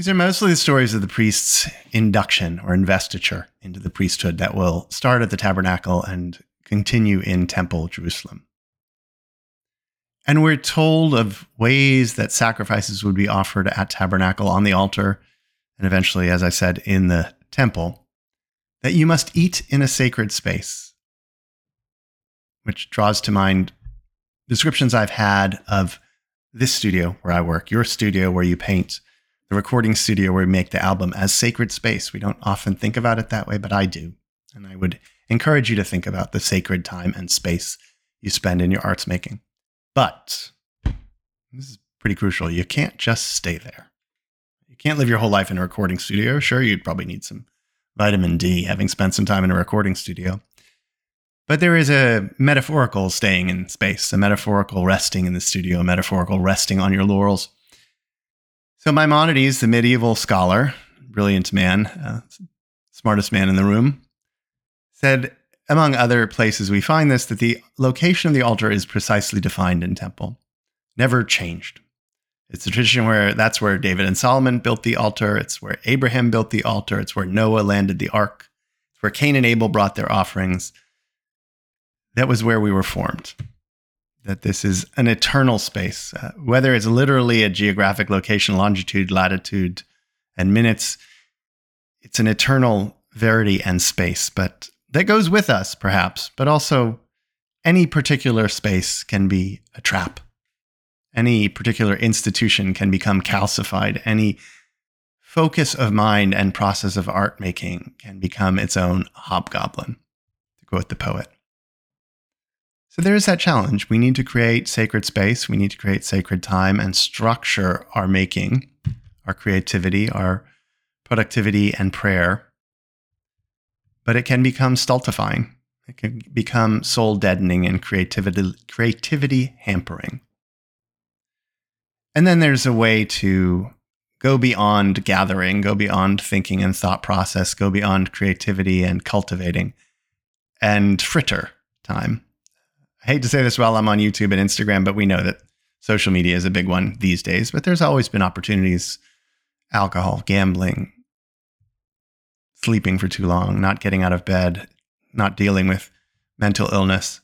These are mostly the stories of the priest's induction or investiture into the priesthood that will start at the tabernacle and continue in Temple Jerusalem. And we're told of ways that sacrifices would be offered at tabernacle on the altar, and eventually, as I said, in the temple, that you must eat in a sacred space, which draws to mind descriptions I've had of this studio where I work, your studio where you paint, the recording studio where we make the album, as sacred space. We don't often think about it that way, but I do. And I would encourage you to think about the sacred time and space you spend in your arts making. But this is pretty crucial. You can't just stay there. You can't live your whole life in a recording studio. Sure, you'd probably need some vitamin D having spent some time in a recording studio. But there is a metaphorical staying in space, a metaphorical resting in the studio, a metaphorical resting on your laurels. So Maimonides, the medieval scholar, brilliant man, smartest man in the room, said, among other places we find this, that the location of the altar is precisely defined in temple, never changed. It's a tradition where that's where David and Solomon built the altar. It's where Abraham built the altar. It's where Noah landed the ark. It's where Cain and Abel brought their offerings. That was where we were formed. That this is an eternal space, whether it's literally a geographic location, longitude, latitude, and minutes, it's an eternal verity and space, but that goes with us, perhaps, but also any particular space can be a trap. Any particular institution can become calcified. Any focus of mind and process of art making can become its own hobgoblin, to quote the poet. So there is that challenge. We need to create sacred space. We need to create sacred time and structure our making, our creativity, our productivity and prayer. But it can become stultifying. It can become soul deadening and creativity hampering. And then there's a way to go beyond gathering, go beyond thinking and thought process, go beyond creativity and cultivating, and fritter time. I hate to say this while I'm on YouTube and Instagram, but we know that social media is a big one these days, but there's always been opportunities, alcohol, gambling, sleeping for too long, not getting out of bed, not dealing with mental illness,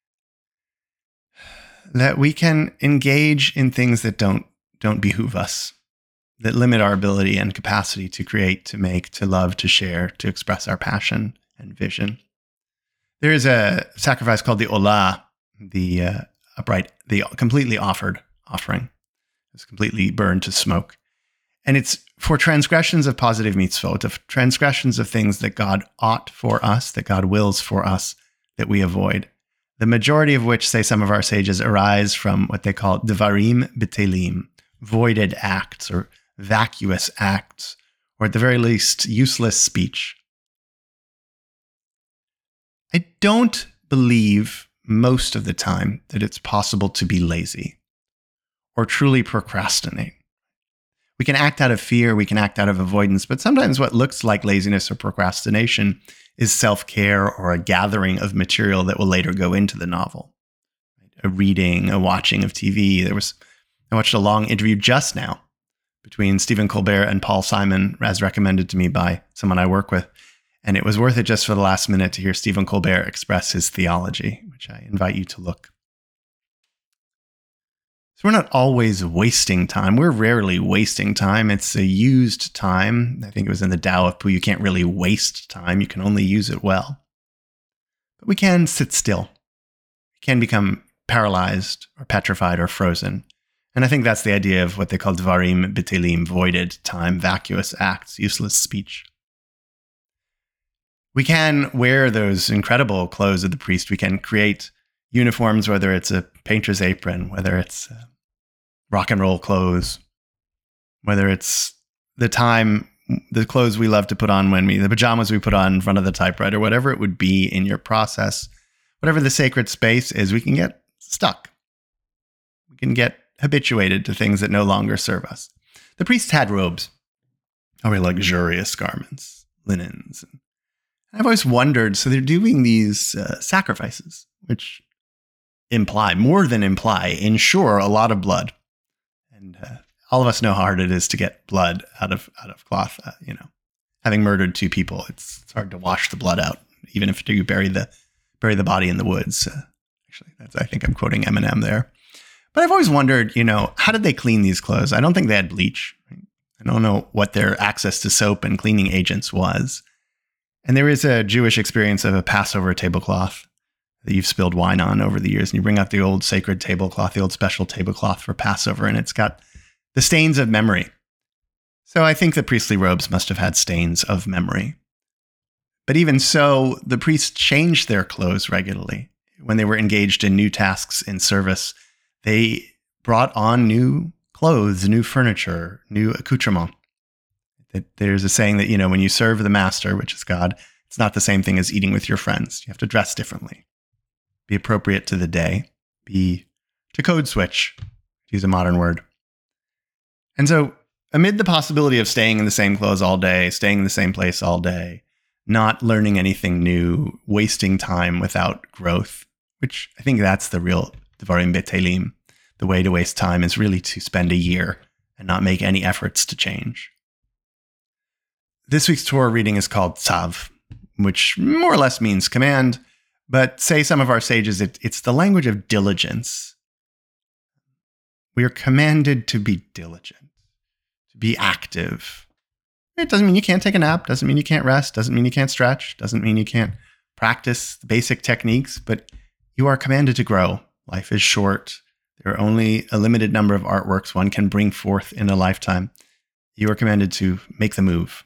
that we can engage in things that don't behoove us, that limit our ability and capacity to create, to make, to love, to share, to express our passion and vision. There is a sacrifice called the Olah, the completely offered offering. It's completely burned to smoke. And it's for transgressions of positive mitzvot, of transgressions of things that God ought for us, that God wills for us, that we avoid. The majority of which, say some of our sages, arise from what they call devarim b'telim, voided acts or vacuous acts, or at the very least, useless speech. I don't believe most of the time that it's possible to be lazy or truly procrastinate. We can act out of fear, we can act out of avoidance, but sometimes what looks like laziness or procrastination is self-care or a gathering of material that will later go into the novel. A reading, a watching of TV. I watched a long interview just now between Stephen Colbert and Paul Simon, as recommended to me by someone I work with. And it was worth it just for the last minute to hear Stephen Colbert express his theology, which I invite you to look. So we're not always wasting time. We're rarely wasting time. It's a used time. I think it was in the Tao of Pu. You can't really waste time. You can only use it well. But we can sit still. We can become paralyzed or petrified or frozen. And I think that's the idea of what they call dvarim b'telim, voided time, vacuous acts, useless speech. We can wear those incredible clothes of the priest. We can create uniforms, whether it's a painter's apron, whether it's rock and roll clothes, whether it's the clothes we love to put on the pajamas we put on in front of the typewriter, whatever it would be in your process, whatever the sacred space is, we can get stuck. We can get habituated to things that no longer serve us. The priests had robes, very luxurious garments, linens. And I've always wondered, so they're doing these sacrifices, which ensure a lot of blood and all of us know how hard it is to get blood out of cloth. Having murdered two people, it's hard to wash the blood out, even if you bury the body in the woods. Actually, I think I'm quoting Eminem there. But I've always wondered, how did they clean these clothes? I don't think they had bleach. I don't know what their access to soap and cleaning agents was. And there is a Jewish experience of a Passover tablecloth that you've spilled wine on over the years. And you bring out the old sacred tablecloth, the old special tablecloth for Passover, and it's got the stains of memory. So I think the priestly robes must have had stains of memory. But even so, the priests changed their clothes regularly. When they were engaged in new tasks in service, they brought on new clothes, new furniture, new accoutrement. There's a saying that, when you serve the master, which is God, it's not the same thing as eating with your friends. You have to dress differently, be appropriate to the day, to code switch, to use a modern word. And so amid the possibility of staying in the same clothes all day, staying in the same place all day, not learning anything new, wasting time without growth, which I think that's the real Devarim Betelim. The way to waste time is really to spend a year and not make any efforts to change. This week's Torah reading is called Tzav, which more or less means command, but say some of our sages, it's the language of diligence. We are commanded to be diligent, to be active. It doesn't mean you can't take a nap, doesn't mean you can't rest, doesn't mean you can't stretch, doesn't mean you can't practice the basic techniques, but you are commanded to grow. Life is short. There are only a limited number of artworks one can bring forth in a lifetime. You are commanded to make the move.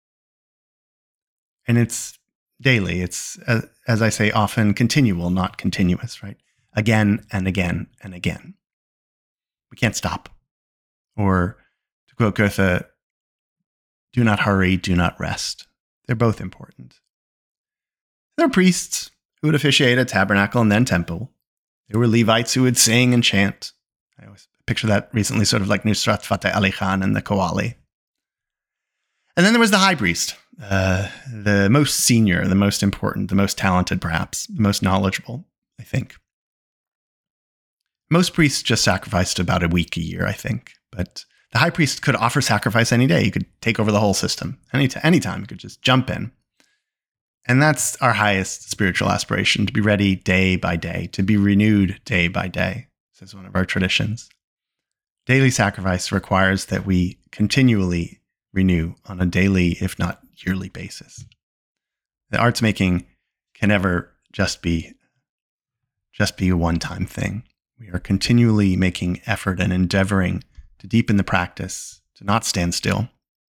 And it's daily. It's, as I say, often continual, not continuous, right? Again and again and again. We can't stop. Or to quote Goethe, do not hurry, do not rest. They're both important. There are priests who would officiate at tabernacle and then temple. There were Levites who would sing and chant. I always picture that recently, sort of like Nusrat Fateh Ali Khan and the Qawwali. And then there was the high priest, the most senior, the most important, the most talented, perhaps, the most knowledgeable, I think. Most priests just sacrificed about a week a year, I think. But the high priest could offer sacrifice any day. He could take over the whole system. Anytime, he could just jump in. And that's our highest spiritual aspiration, to be ready day by day, to be renewed day by day, says one of our traditions. Daily sacrifice requires that we continually renew on a daily, if not yearly basis. The arts making can never just be a one-time thing. We are continually making effort and endeavoring to deepen the practice, to not stand still,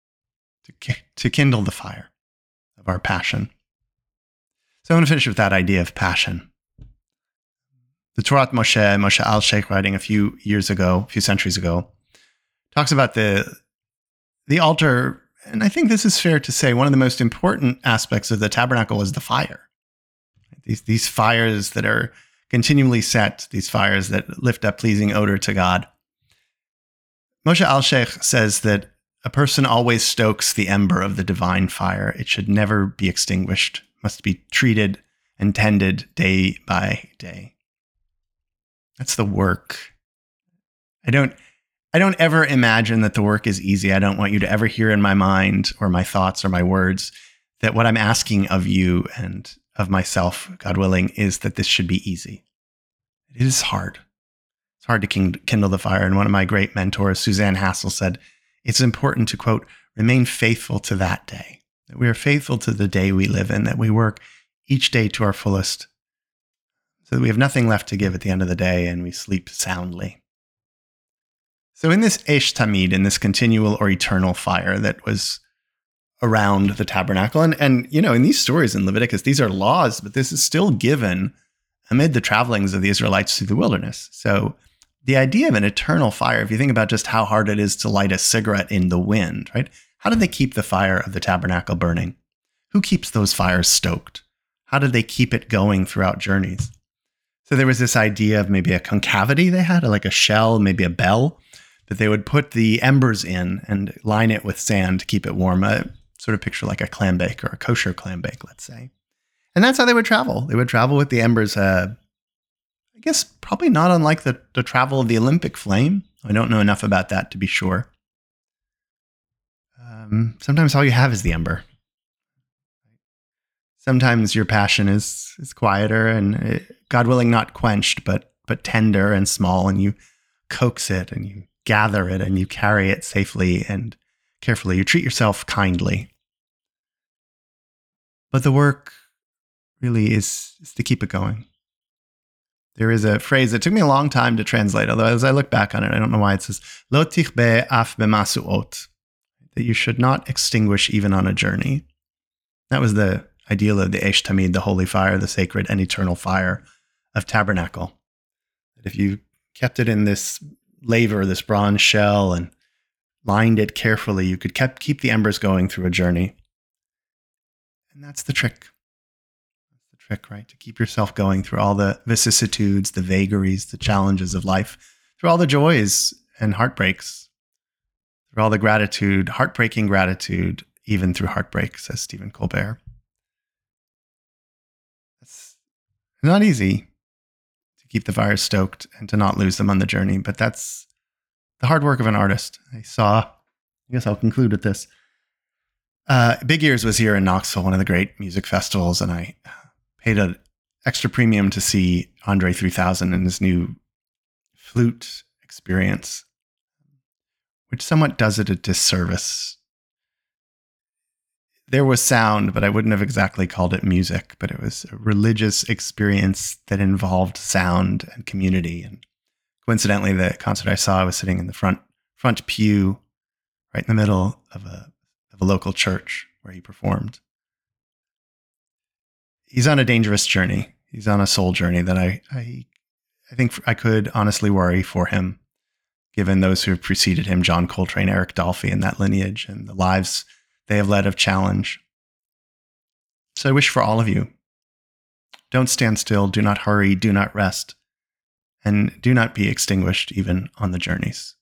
to kindle the fire of our passion. So I'm going to finish with that idea of passion. The Torat Moshe Alshich, writing a few centuries ago, talks about the altar, and I think this is fair to say one of the most important aspects of the tabernacle was the fire. These fires that are continually set, these fires that lift up pleasing odor to God. Moshe Alshich says that a person always stokes the ember of the divine fire. It should never be extinguished, must be treated and tended day by day. That's the work. I don't ever imagine that the work is easy. I don't want you to ever hear in my mind or my thoughts or my words that what I'm asking of you and of myself, God willing, is that this should be easy. It is hard. It's hard to kindle the fire. And one of my great mentors, Suzanne Hassel, said, it's important to, quote, remain faithful to that day, that we are faithful to the day we live in, that we work each day to our fullest, so that we have nothing left to give at the end of the day and we sleep soundly. So in this Esh Tamid, in this continual or eternal fire that was around the tabernacle, and in these stories in Leviticus, these are laws, but this is still given amid the travelings of the Israelites through the wilderness. So the idea of an eternal fire, if you think about just how hard it is to light a cigarette in the wind, right? How did they keep the fire of the tabernacle burning? Who keeps those fires stoked? How did they keep it going throughout journeys? So there was this idea of maybe a concavity they had, like a shell, maybe a bell, that they would put the embers in and line it with sand to keep it warm. Sort of picture like a clam bake or a kosher clam bake, let's say. And that's how they would travel. They would travel with the embers, I guess probably not unlike the travel of the Olympic flame. I don't know enough about that to be sure. Sometimes all you have is the ember. Sometimes your passion is quieter and, God willing, not quenched, but tender and small, and you coax it and you gather it and you carry it safely and carefully. You treat yourself kindly. But the work really is to keep it going. There is a phrase that took me a long time to translate, although as I look back on it, I don't know why. It says, Lo tichbe af b'masuot, that you should not extinguish even on a journey. That was the ideal of the Eish Tamid, the holy fire, the sacred and eternal fire of tabernacle. That if you kept it in this laver, this bronze shell, and lined it carefully, you could keep the embers going through a journey. And that's the trick. That's the trick, right? To keep yourself going through all the vicissitudes, the vagaries, the challenges of life, through all the joys and heartbreaks, through all the gratitude, heartbreaking gratitude, even through heartbreak, says Stephen Colbert. It's not easy to keep the fires stoked and to not lose them on the journey, but that's the hard work of an artist. I guess I'll conclude with this. Big Ears was here in Knoxville, one of the great music festivals, and I paid an extra premium to see Andre 3000 and his new flute experience, which somewhat does it a disservice. There was sound, but I wouldn't have exactly called it music, but it was a religious experience that involved sound and community. And coincidentally, the concert I saw, I was sitting in the front pew, right in the middle of a local church where he performed. He's on a dangerous journey. He's on a soul journey that I think I could honestly worry for him, given those who have preceded him, John Coltrane, Eric Dolphy, and that lineage, and the lives they have led of challenge. So I wish for all of you, don't stand still, do not hurry, do not rest, and do not be extinguished even on the journeys.